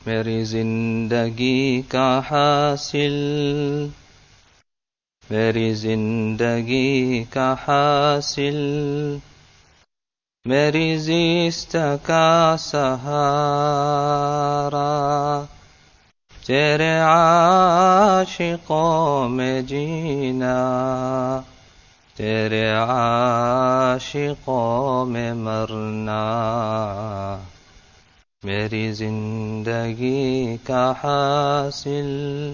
मेरी जिंदगी का हासिल, मेरी जिंदगी का हासिल, मेरी ज़िस्त का सहारा, तेरे आशिकों में जीना, तेरे आशिकों में मरना, मेरी जिंदगी का हासिल,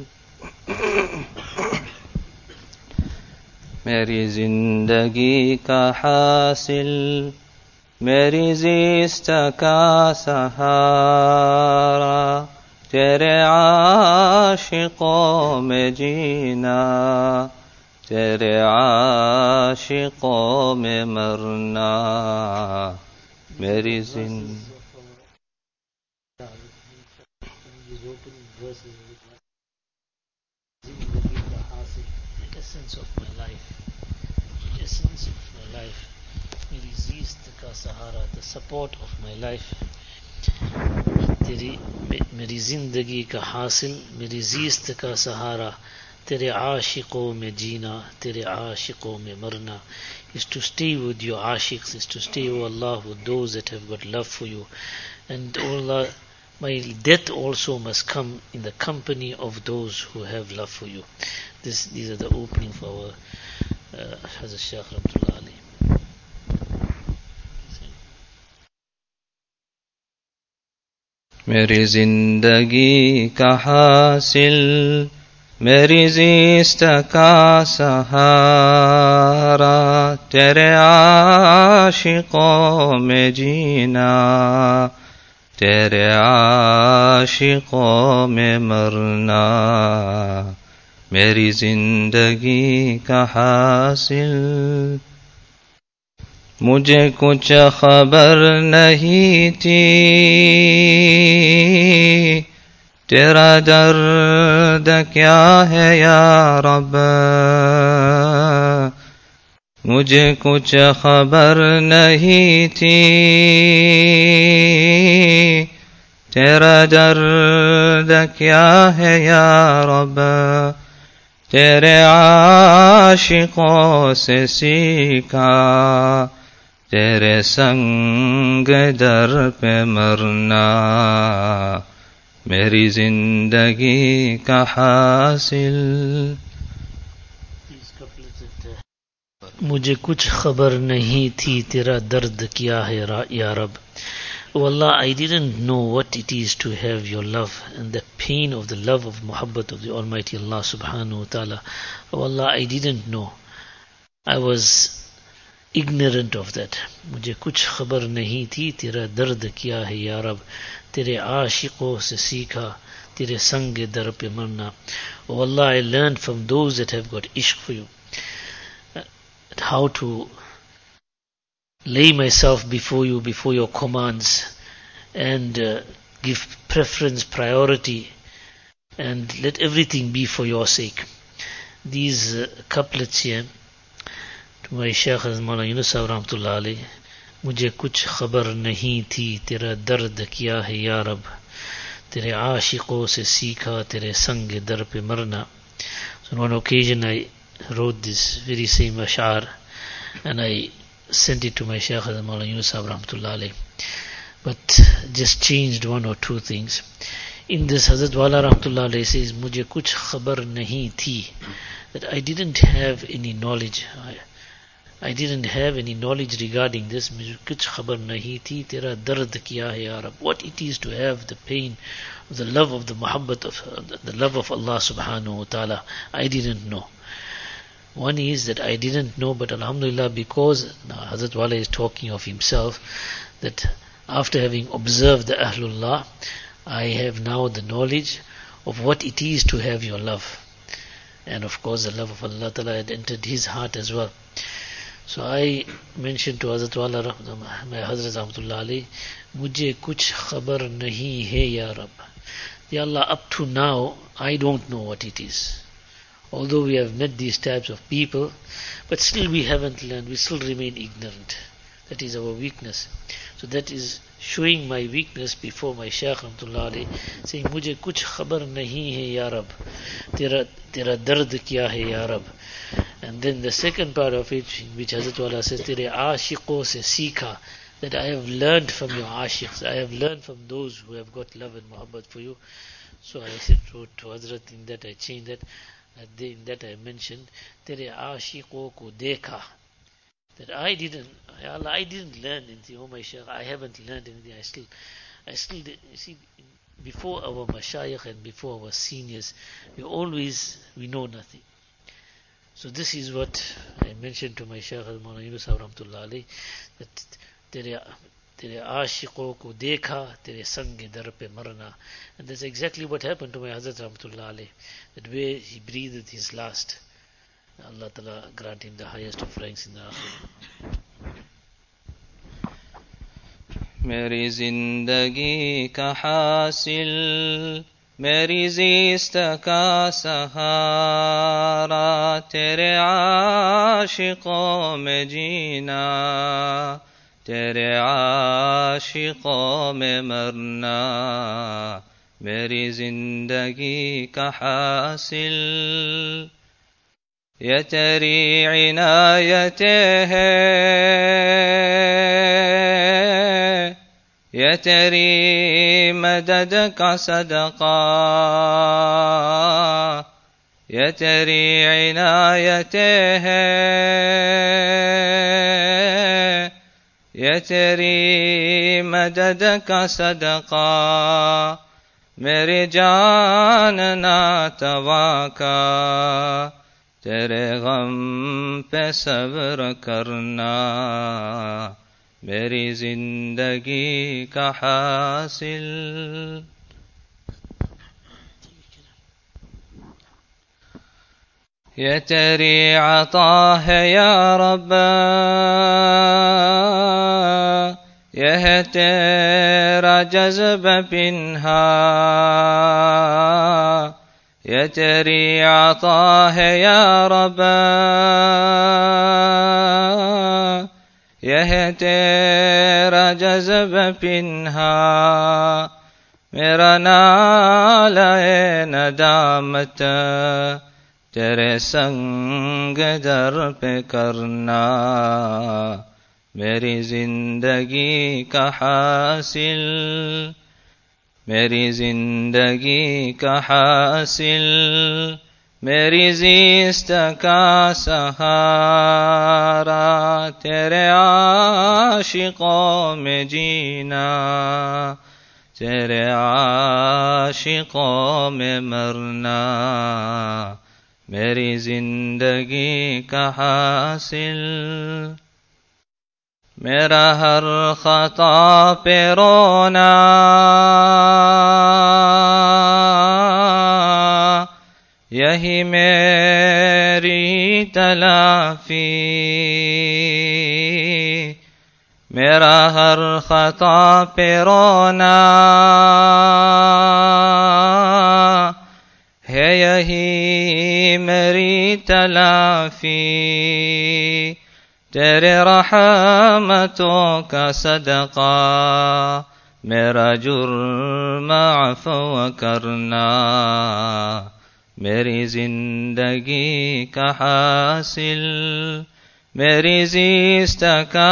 मेरी जिंदगी का हासिल, मेरी ज़िस्त का सहारा, तेरे आशिकों में जीना, तेरे आशिकों में मरना, मेरी जिंदगी। Essence of my life, essence of my life, मेरी ज़ीस्त का सहारा, the support of my life, मेरी जिंदगी का हासिल, मेरी ज़ीस्त का सहारा, तेरे आशिकों में जीना, तेरे आशिकों में मरना, is to stay with your ashiks, is to stay, O Allah, with those that have got love for you. And O Allah, my death also must come in the company of those who have love for you. These are the opening for our Hazrat Shaykh Rahmatullah Ali. मेरी जिंदगी का हासिल, मेरी ज़िस्त का सहारा, तेरे आशिकों में जीना, तेरे आशिकों में मरना, मेरी जिंदगी का हासिल। मुझे कुछ खबर नहीं थी तेरा दर्द क्या है या रब, मुझे कुछ खबर नहीं थी तेरा दर्द क्या है या रब, तेरे आशिकों से सीखा तेरे संग दर पे मरना, मेरी जिंदगी का हासिल। मुझे कुछ खबर नहीं थी तेरा दर्द क्या है या रब. Oh Allah, I didn't know what it is to have your love and the pain of the love of muhabbat of the Almighty Allah subhanahu wa ta'ala. Oh Allah, I didn't know. I was ignorant of that. मुझे कुछ खबर नहीं थी तेरा दर्द क्या है या रब, तेरे आशिकों से सीखा तेरे संग दर पे मरना. Oh Allah, I learned from those that have got ishq for you how to lay myself before you, before your commands, and give preference, priority, and let everything be for your sake. These couplets here to my Shaykh Maulana Yunus Sahib Rahmatullah Alayh. मुझे कुछ खबर नहीं थी तेरा दर्द क्या है या रब, तेरे आशिकों से सीखा तेरे संग दर पे मरना. So on one occasion I wrote this very same ash'ar and I sent it to my Shaykh Maulana Yunus Sahib Rahmatullah Alayh, but just changed one or two things. In this Hazrat Wala Rahmatullah Alayh says मुझे कुछ खबर नहीं थी, that I didn't have any knowledge. I didn't have any knowledge regarding this. मुझे कुछ खबर नहीं थी तेरा दर्द क्या है या रब, what it is to have the pain of the love of the muhabbat of the love of Allah subhanahu wa ta'ala. I didn't know. One is that I didn't know, but alhamdulillah, because now Hazrat Wala is talking of himself, that after having observed the Ahlullah, I have now the knowledge of what it is to have your love. And of course the love of Allah Ta'ala had entered his heart as well. So I mentioned to Hazrat Wala, my Hazrat Rahmatullah Alayh, मुझे कुछ खबर नहीं है या रब. Ya Allah, up to now, I don't know what it is. Although we have met these types of people, but still we haven't learned, we still remain ignorant. That is our weakness. So that is showing my weakness before my Shaykh Rahmatullah alayhi, saying, "Mujhe kuch khabar nahi hai ya Rab, tera dard kya hai ya Rab." And then the second part of it, which Hazrat Wala says, "Tere aashiqon se seekha," that I have learned from your ashiqs, I have learned from those who have got love and muhabbat for you. So I said to Hazrat, in that I changed that, in that I mentioned, "Tere aashiqon ko dekha," that I didn't learn anything. Oh my Shaykh, I haven't learned anything. I still see, before our mashayikh and before our seniors, we know nothing. So this is what I mentioned to my Shaykh Maulana Yunus Rahmatullah alayhi, that tere aashiqon ko dekha, tere sange dar pe marna. And that's exactly what happened to my Hazrat Rahmatullah alayhi, that way he breathed his last. Allah Ta'ala grant him the highest of ranks in the Akhirah. मेरी जिंदगी का हासिल, मेरी ज़िस्त का सहारा, तेरे आशिकों में जीना, तेरे आशिकों में मरना, मेरी जिंदगी का हासिल, ये तेरी इनायतें हैं, ये तेरी मदद का सदका, ये तेरी इनायतें हैं, ये तेरी मदद का सदका, मेरी जान नातवा का, तेरे गम पे सब्र करना, मेरी जिंदगी का हासिल। ये तेरी अता है या रब, यह है तेरा जज़्ब पिन्हा, ये तेरी अता है या रब, यह है तेरा जज़्ब पिन्हा, मेरा नाला-ए नदामत तेरे संग दर पे करना, मेरी जिंदगी का हासिल, मेरी जिंदगी का हासिल, मेरी ज़िस्त का सहारा, तेरे आशिकों में जीना, तेरे आशिकों में मरना, मेरी जिंदगी का हासिल। मेरा हर खता पे रोना, यही मेरी तलाफी, मेरा हर खता पे रोना है, यही मेरी तलाफी, तेरे रहमतों का सदका, मेरा जुर्म अफ़व करना, मेरी जिंदगी का हासिल, मेरी ज़िस्त का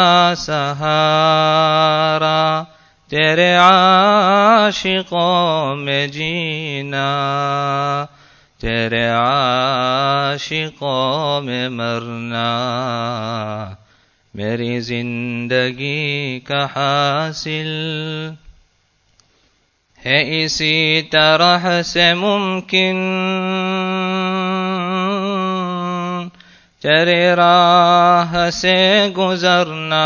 सहारा, तेरे आशिकों में जीना, तेरे आशिकों में मरना, मेरी जिंदगी का हासिल है। इसी तरह से मुमकिन तेरे राह से गुजरना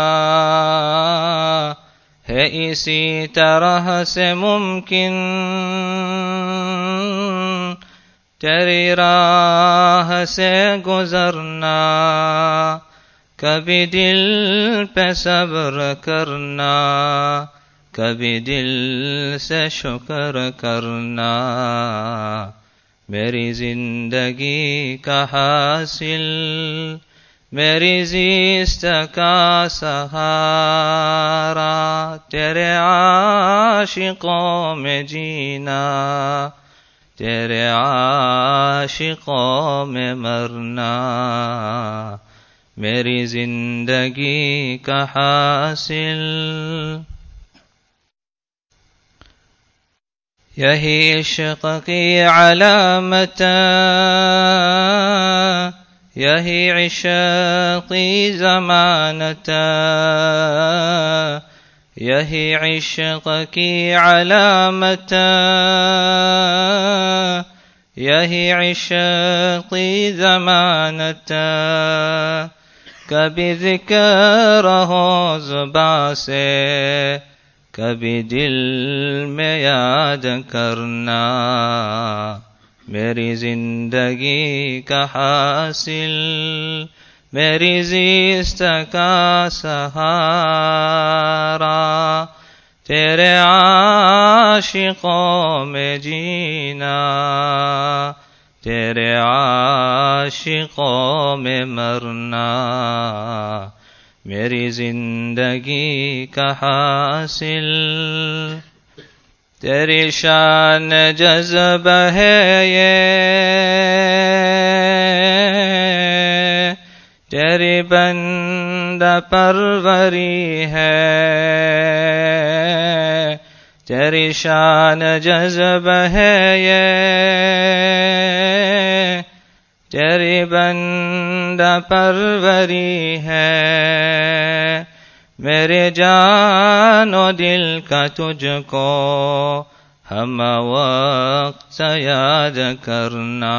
है, इसी तरह से मुमकिन तेरी राह से गुजरना, कभी दिल पे सब्र करना, कभी दिल से शुक्र करना, मेरी जिंदगी का हासिल, मेरी ज़िस्त का सहारा तेरे आशिकों में जीना तेरे आशिकों में मरना मेरी जिंदगी का हासिल यही इश्क़ की अलामत यही इश्क़ की ज़मानत यही इश्क़ की अलामत यही इश्क़ की ज़मानत कभी ज़िक्र हो ज़ुबां से कभी दिल में याद करना मेरी जिंदगी का हासिल मेरी ज़िस्त का सहारा तेरे आशिकों में जीना तेरे आशिकों में मरना मेरी जिंदगी का हासिल तेरी शान जज़्ब है ये तेरी बंदा परवरी है तेरी शान जज़्ब है ये तेरी बंदा परवरी है मेरे जानो दिल का तुझको हम वक्त याद करना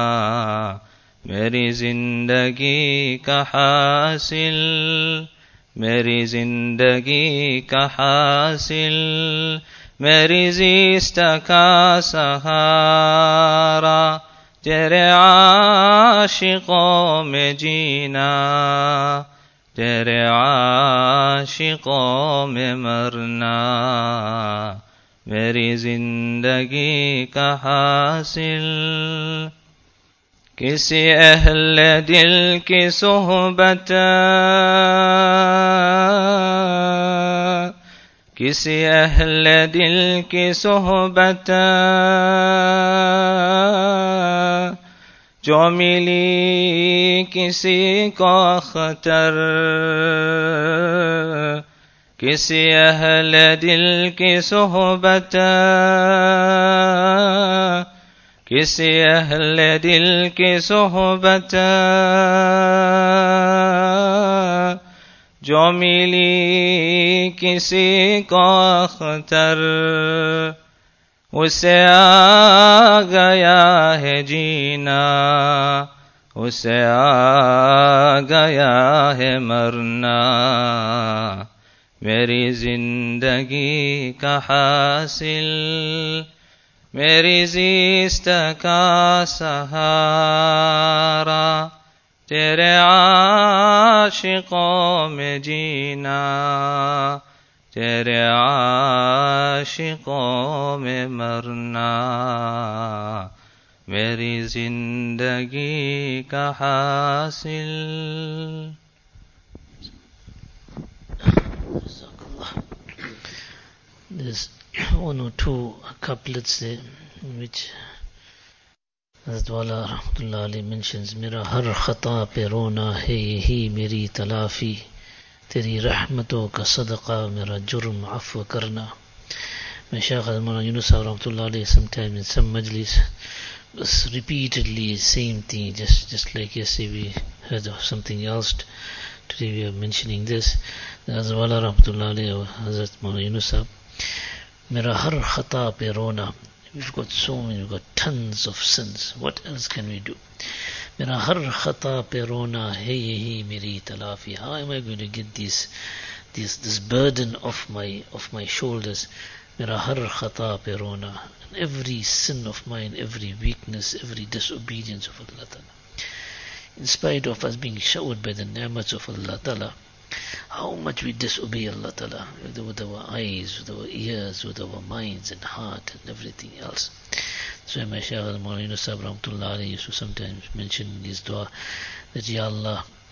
मेरी जिंदगी का हासिल मेरी जिंदगी का हासिल मेरी ज़िस्त का सहारा तेरे आशिकों में जीना तेरे आशिकों में मरना मेरी जिंदगी का हासिल किसी अहले दिल की सोहबत किसी अहले दिल की सोहबत जो मिली किसी को अख्तर किसी अहले दिल की सोहबत किसी अहले दिल की सोहबत जो मिली किसी को अख्तर उसे आ गया है जीना उसे आ गया है मरना मेरी जिंदगी का हासिल मेरी ज़िस्त का सहारा तेरे आशिकों में जीना तेरे आशिकों में मरना मेरी जिंदगी का हासिल There's one or two couplets there which Hazrat Wala Rahmatullah Ali mentions मेरा हर खता पे रोना है यही मेरी तलाफी तेरी रहमतों का सदका मेरा जुर्म अफ़्व करना Shaykh Mawlana Yunus Rahmatullah Ali sometime in some majlis repeatedly same thing just like yesterday we heard of something else today we are mentioning this Hazrat Wala Rahmatullah Ali Hazrat Mawlana Yunus मेरा हर खता पे रोना we've got we've got tons of sins what else can we do मेरा हर खता पे रोना है यही मेरी तलाफी how am I going to get this burden off my shoulders मेरा हर खता पे रोना and every sin of mine every weakness every disobedience of Allah Ta'ala in spite of us being showered by the ni'mats of Allah Ta'ala how much we disobey Allah Ta'ala with our eyes, with our ears, with our minds and heart and everything else. So my Shaykh Mawlana Yunus Rahmatullah Ali used to sometimes mention in his dua that Ya Allah,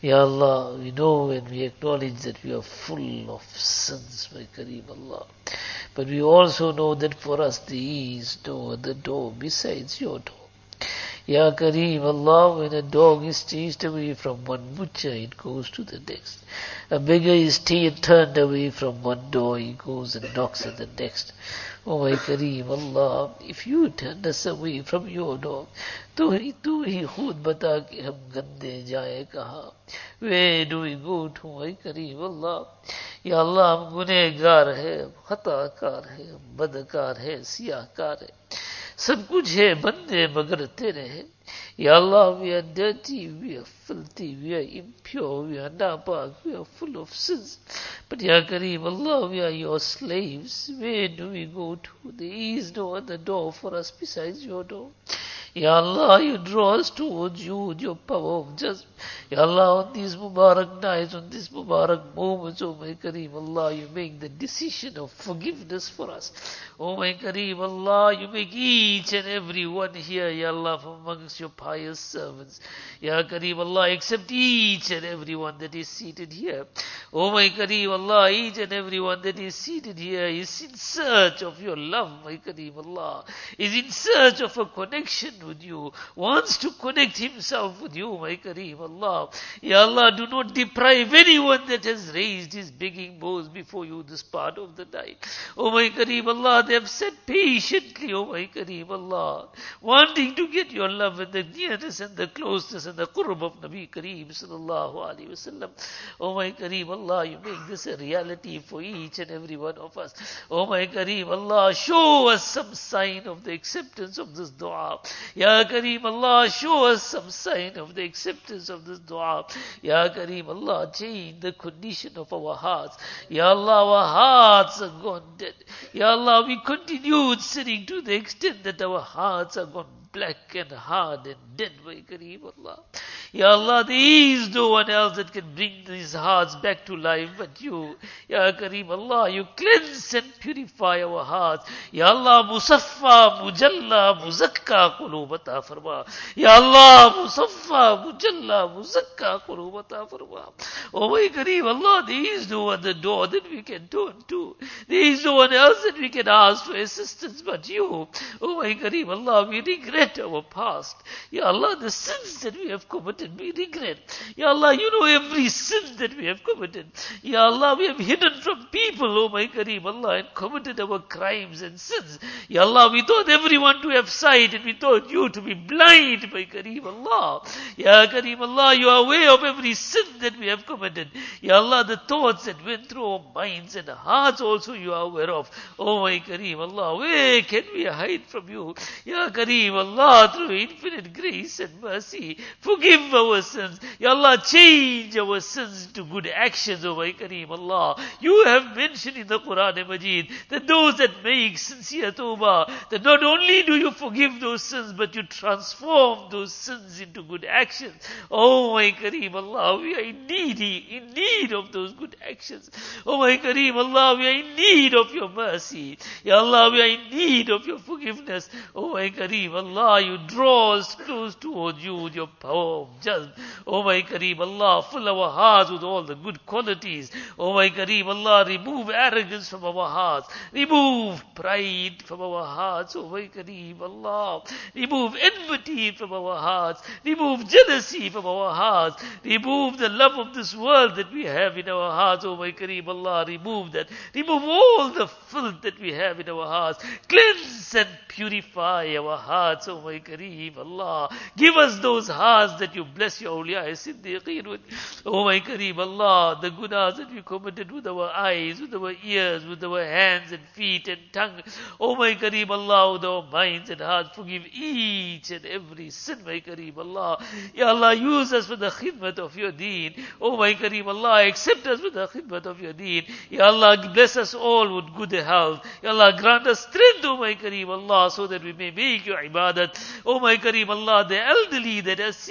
Ya Allah, we know and we acknowledge that we are full of sins, my Kareem Allah. But we also know that for us there is no other door besides your door. Ya Kareem Allah, when a dog is chased away from one butcher, it goes to the next. A beggar is turned away from one door, he goes and knocks at the next. Oh my Kareem Allah, if you turn us away from your door, तू ही खुद बता कि हम गंदे जाए कहाँ. Where do we go to, my Kareem Allah? Ya Allah, हम गुनहगार है, हम खताकार है, हम बदकार है, सियाहकार है. सब कुछ है बंदे मगर तेरे हैं. Ya Allah, we are dirty, we are filthy, we are impure, we are napak, we are full of sins. But Ya Kareem Allah, we are your slaves. Where do we go to? There is no other door for us besides your door. Ya Allah, you draw us towards you with your power of judgment. Ya Allah, on these Mubarak nights, on these Mubarak moments, oh my Kareem Allah, you make the decision of forgiveness for us. Oh my Kareem Allah, you make each and every one here, Ya Allah, from amongst your pious servants. Ya Kareem Allah, accept each and every one that is seated here. Oh my Kareem Allah, each and every one that is seated here is in search of your love, my Kareem Allah, is in search of a connection with you, wants to connect himself with you, my Kareem Allah. Ya Allah, do not deprive anyone that has raised his begging bows before you this part of the night. Oh my Kareem Allah, they have sat patiently, oh my Kareem Allah, wanting to get your love and the nearness and the closeness and the qurb of Nabi Kareem sallallahu alaihi wasallam. Oh my Kareem Allah, you make this a reality for each and every one of us. Oh my Kareem Allah, show us some sign of the acceptance of this dua. Ya Kareem Allah, show us some sign of the acceptance of this dua. Ya Kareem Allah, change the condition of our hearts. Ya Allah, our hearts are gone dead. Ya Allah, we continued sinning to the extent that our hearts are gone black and hard and dead, my Kareem Allah. Ya Allah, there is no one else that can bring these hearts back to life but you. Ya Kareem Allah, you cleanse and purify our hearts. Ya Allah, Musaffa, Mujalla, Muzakka, Qulubata Farma. Ya Allah, Musaffa, Mujalla, Muzakka, Qulubata Farma. Oh my Kareem Allah, there is no other door that we can turn to. There is no one else that we can ask for assistance but you. Oh my Kareem Allah, we regret our past. Ya Allah, the sins that we have committed, we regret. Ya Allah, you know every sin that we have committed. Ya Allah, we have hidden from people, oh my Kareem Allah, and committed our crimes and sins. Ya Allah, we thought everyone to have sight and we thought you to be blind, my Kareem Allah. Ya Kareem Allah, you are aware of every sin that we have committed. Ya Allah, the thoughts that went through our minds and hearts also you are aware of. Oh my Kareem Allah, where can we hide from you? Ya Kareem Allah, through infinite grace and mercy, forgive our sins. Ya Allah, change our sins to good actions, oh my Kareem Allah. You have mentioned in the Quran Majid that those that make sincere tawbah, that not only do you forgive those sins, but you transform those sins into good actions. Oh my Kareem Allah, we are in need of those good actions. Oh my Kareem Allah, we are in need of your mercy. Ya Allah, we are in need of your forgiveness. Oh my Kareem Allah, you draw us close towards you with your power of judgment. Oh my Kareem Allah, fill our hearts with all the good qualities. Oh my Kareem Allah, remove arrogance from our hearts. Remove pride from our hearts. Oh my Kareem Allah, remove enmity from our hearts. Remove jealousy from our hearts. Remove the love of this world that we have in our hearts. Oh my Kareem Allah, remove that. Remove all the filth that we have in our hearts. Cleanse and purify our hearts. Oh my Kareem Allah, give us those hearts that you bless your awliya Siddiqeen with. Oh my Kareem Allah, the gunas that we committed with our eyes, with our ears, with our hands and feet and tongue. Oh my Kareem Allah, with our minds and hearts, forgive each and every sin, my Kareem Allah. Ya Allah, use us for the khidmat of your deen. Oh my Kareem Allah, accept us for the khidmat of your deen. Ya Allah, bless us all with good health. Ya Allah, grant us strength, oh my Kareem Allah, so that we may make your ibadat. Oh my Kareem Allah, the elderly that are seated in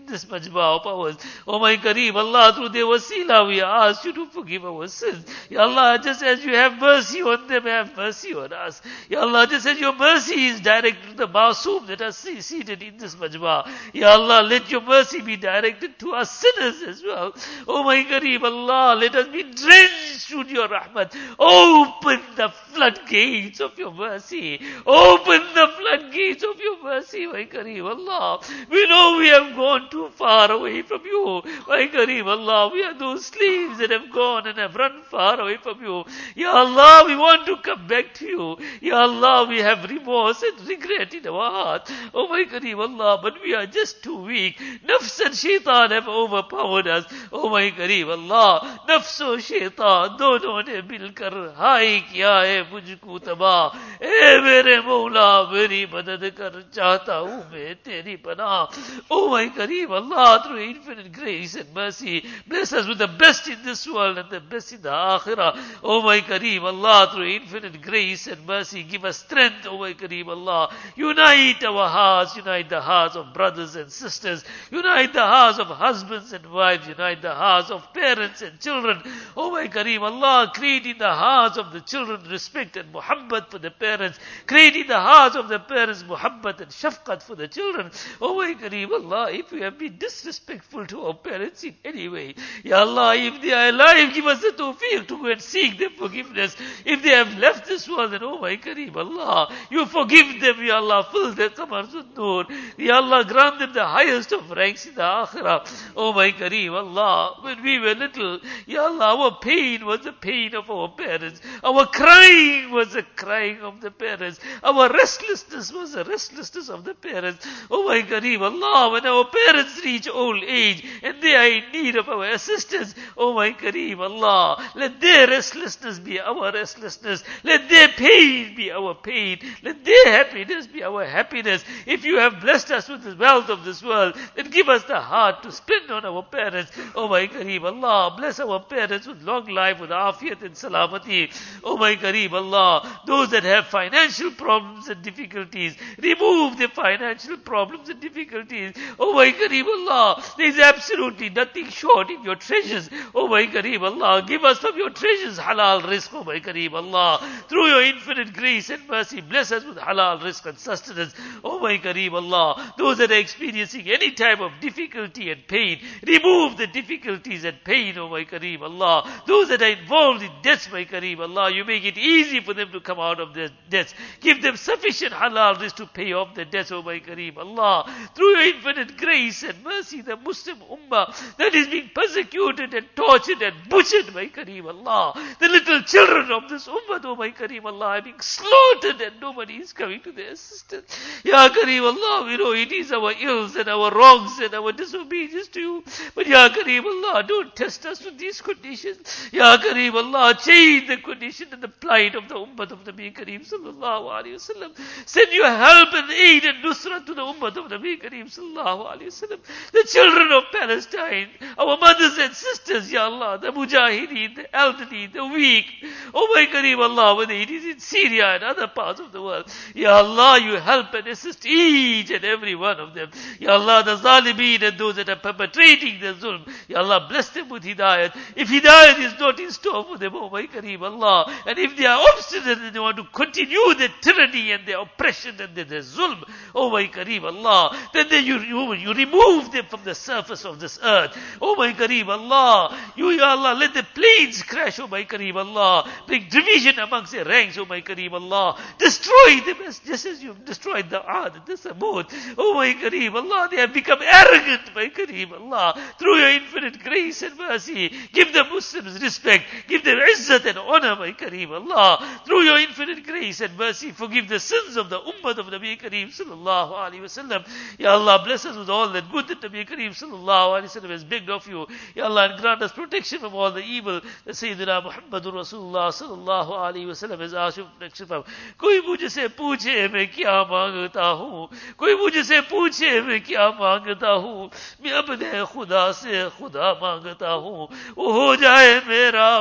in this majma of ours. Oh my Kareem, Allah, through their wasila, we ask you to forgive our sins. Ya Allah, just as you have mercy on them, have mercy on us. Ya Allah, just as your mercy is directed to the Masoom that are seated in this majma. Ya Allah, let your mercy be directed to us sinners as well. Oh my Kareem, Allah, let us be drenched with your rahmat. Open the floodgates of your mercy. Open the floodgates of your mercy, my Kareem, Allah. We know we have gone too far away from you. My Kareem, Allah, we are those slaves that have gone and have run far away from you. Ya Allah, we want to come back to you. Ya Allah, we have remorse and regret in our heart. Oh my Kareem, Allah, but we are just too weak. Nafs and shaitan have overpowered us. Oh my Kareem, Allah, nafs और शैतान दोनों ने मिलकर हाय किया है मुझको तबाह. ए मेरे मौला, मेरी मदद कर, चाहता हूँ मैं तेरी पनाह. Oh my Kareem, Allah, through infinite grace and mercy, bless us with the best in this world and the best in the akhirah. Oh my Kareem, Allah, through infinite grace and mercy, give us strength. Oh my Kareem, Allah, unite our hearts, unite the hearts of brothers and sisters, unite the hearts of husbands and wives, unite the hearts of parents and children. Oh my Kareem, Allah, create in the hearts of the children respect and muhabbat for the parents, create in the hearts of the parents muhabbat and shafqat for the children. Oh my Kareem, Allah, if we have been disrespectful to our parents in any way, Ya Allah, if they are alive, give us the tawfiq to go and seek their forgiveness. If they have left this world, then oh my Kareem, Allah, you forgive them, Ya Allah, fill their qabrs with nur. Ya Allah, grant them the highest of ranks in the akhirah. Oh my Kareem, Allah, when we were little, Ya Allah, our pain was the pain of our parents. Our crying was the crying of the parents. Our restlessness was the restlessness of the parents. Oh my Kareem, Allah, when our parents reach old age and they are in need of our assistance, oh my Kareem, Allah, let their restlessness be our restlessness. Let their pain be our pain. Let their happiness be our happiness. If you have blessed us with the wealth of this world, then give us the heart to spend on our parents. Oh my Kareem, Allah, bless our parents with long life, with afiyat and salamati. Oh my Kareem, Allah, those that have financial problems and difficulties, remove the financial problems and difficulties. Oh my Kareem, Allah, there is absolutely nothing short in your treasures. Oh my Kareem, Allah, give us from your treasures halal rizq. Oh my Kareem, Allah, through your infinite grace and mercy, bless us with halal rizq and sustenance. Oh my Kareem, Allah, those that are experiencing any type of difficulty and pain, remove the difficulties and pain. Oh my Kareem, Allah, those that are involved in debts, my Kareem, Allah, you make it easy for them to come out of their debts. Give them sufficient halal rizq to pay off their debts. Oh my Kareem, Allah, through your infinite grace and mercy, the Muslim ummah that is being persecuted and tortured and butchered, my Kareem, Allah, the little children of this ummah, oh my Kareem, Allah, are being slaughtered and nobody is coming to their assistance. Ya Kareem, Allah, we know it is our ills and our wrongs and our disobedience to you. But Ya Kareem, Allah, don't test us with these conditions. Ya Kareem, Allah, change the condition and the plight of the ummah of Nabi Kareem sallallahu alayhi wa sallam. Send your help and aid and nusra to the ummah of Nabi Kareem sallallahu alayhi wa sallam. The children of Palestine, our mothers and sisters, Ya Allah, the mujahideen, the elderly, the weak. Oh my Kareem, Allah, whether it is in Syria and other parts of the world. Ya Allah, you help and assist each and every one of them. Ya Allah, the zalimeen and those that are perpetrating the zulm. Ya Allah, bless them with hidayat. If hidayat is not in store for them, oh my Kareem, Allah, and if they are obstinate and they want to continue their tyranny and their oppression and their zulm, oh my Kareem, Allah, then you remove them from the surface of this earth. Oh my Kareem, Allah, Ya Allah, let the planes crash, oh my Kareem, Allah, bring division amongst their ranks, oh my Kareem, Allah, destroy them just as you've destroyed the Ad and the Samud. Oh my Kareem, Allah, they have become arrogant, my Kareem, Allah, through your infinite grace and mercy. Give the Muslims respect, give them izzat and honor, my Kareem, Allah, through your infinite grace and mercy. Forgive the sins of the ummah of Nabi Kareem sallallahu alayhi wa sallam. Ya Allah, bless us with all that good that Nabi Kareem sallallahu alayhi wa sallam has begged of you. Ya Allah, and grant us protection from all the evil that Sayyidina Muhammadur Rasulullah sallallahu alayhi wa sallam has asked you protection from. कोई मुझसे पूछे मैं क्या मांगता हूँ, कोई मुझसे पूछे मैं क्या मांगता हूँ, मैं अपने खुदा से खुदा मांगता हूँ, वो हो जाए मेरा मैं हो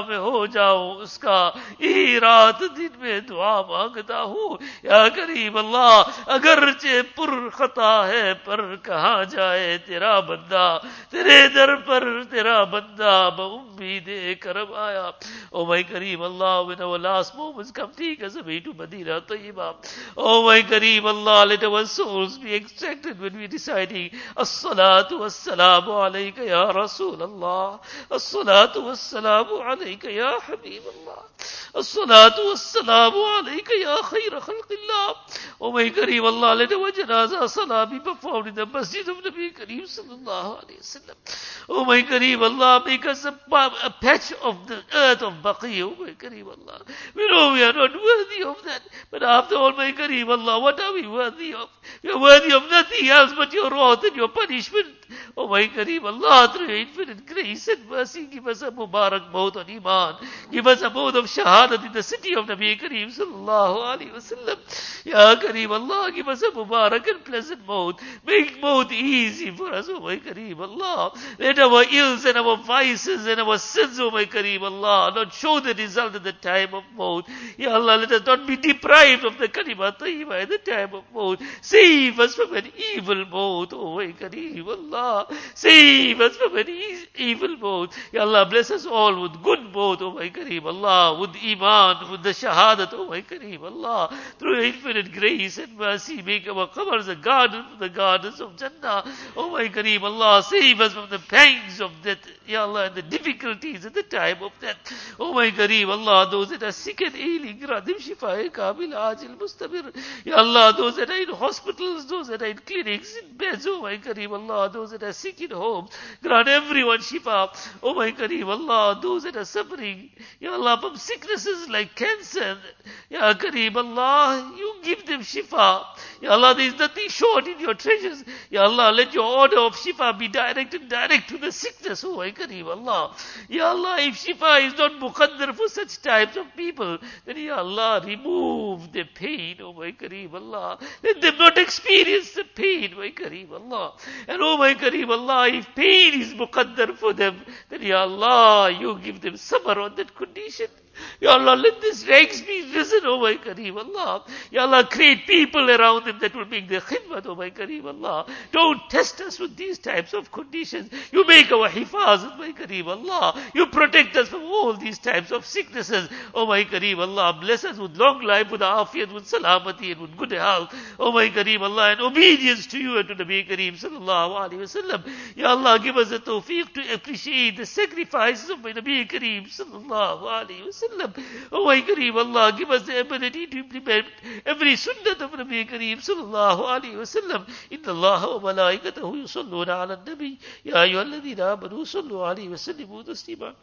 हो जाऊं उसका यही रात दिन में दुआ मांगता हूँ। या करीम अल्लाह, अगरचे पुर खता है पर कहाँ जाए तेरा बंदा, तेरे दर पर तेरा बंदा बउम्मीदे करम आया। Oh my Kareem Allah, when our last moments come, take us away to Madinah Tayyibah. Oh my Kareem Allah, let our souls be extracted when we deciding As-salatu was-salamu alayka ya Rasul Allah, As-salatu was-salamu alayka ya Habib Allah, As-salatu was-salamu alayka ya khayra khalqillah. Oh my Kareem Allah, let our janazah salah be performed in the masjid of Nabi Kareem sallallahu alayhi wa sallam. Oh my Kareem Allah, make us a patch of the earth of Baqi. Oh my Kareem Allah, we know we are not worthy of that, but after all, my Kareem Allah, what are we worthy of? We are worthy of nothing else but your wrath and your punishment. Oh my Kareem Allah, through your infinite grace and mercy, give us a Mubarak maut on Iman. Give us a maut of Shahadat in the city of Nabi Kareem sallallahu alayhi wa sallam. Ya Kareem Allah, give us a Mubarak and pleasant maut. Make maut easy for us, oh my Kareem Allah. Let our ills and our vices and our sins, oh my Kareem Allah, not show the result at the time of maut. Ya Allah, let us not be deprived of the Kalima Tayyibah at the time of maut. Save us from an evil maut, oh my Kareem Allah. Save us from an evil maut. Ya Allah, bless us all with good maut, oh my Kareem Allah, with Iman, with the Shahadat, oh my Kareem Allah. Through your infinite grace and mercy, make our qabrs a garden from the gardens of Jannah. Oh my Kareem Allah, save us from the pangs of death, Ya Allah, and the difficulties at the time of death. Oh my Kareem Allah, those that are sick and ailing, Radim Shifa Kamil Ajil Mustabir. Ya Allah, those that are in hospitals, those that are in clinics, in beds, oh my Kareem Allah, those that are sick in homes, grant everyone Shifa. Oh my Kareem Allah, those that are suffering, Ya Allah, from sicknesses like cancer, Ya Kareem Allah, you give them Shifa. Ya Allah, there is nothing short in your treasures. Ya Allah, let your order of Shifa be direct to the sickness, oh my Kareem Allah. Ya Allah, if Shifa is not muqaddar for such types of people, then Ya Allah, remove the pain, oh my Kareem Allah. Let them not experience the pain, my Kareem Allah. And oh my Kareem Allah, if pain is muqaddar for them, then Ya Allah, you give them sabr on that condition. Ya Allah, let these ranks be risen, oh my Kareem Allah. Ya Allah, create people around them that will make their khidmat, oh my Kareem Allah. Don't test us with these types of conditions. You make our hifazat, my Kareem Allah. You protect us from all these types of sicknesses, oh my Kareem Allah. Bless us with long life, with afiyat, with salamati, and with good health, oh my Kareem Allah, and obedience to you and to Nabi Kareem sallallahu alayhi wa sallam. Ya Allah, give us the tawfiq to appreciate the sacrifices of my Nabi Kareem sallallahu alayhi wa sallam. Oh my Kareem Allah, give us the ability to implement every sunnah of Nabi Kareem sallallahu alayhi wa sallam. Inna Allah wa malaikatahu yusalluna ala nabi. Ya ayyuhalladhina amanu sallu alayhi wa sallimu taslima.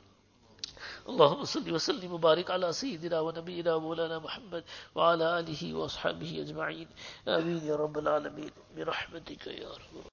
اللهم صل وسلم وبارك على سيدنا ونبينا مولانا محمد وعلى آله وأصحابه أجمعين آمين يا رب العالمين برحمتك يا رب.